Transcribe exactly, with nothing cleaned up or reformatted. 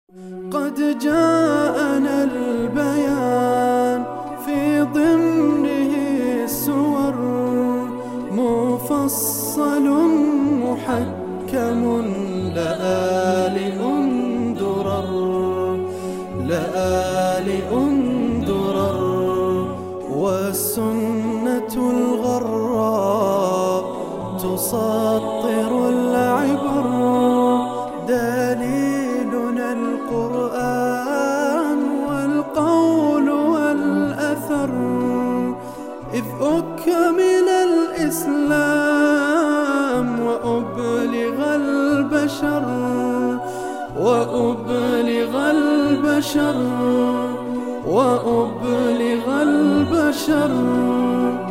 قد جاءنا البيان في ضمنه السور، مفصل محكم لآلئ درر لآلئ درر. والسنة الغراء تسطر العبر، دليلنا القرآن والقول والأثر. إذ أكمل الإسلام وأبلغ البشر وأبلغ البشر وأبلغ البشر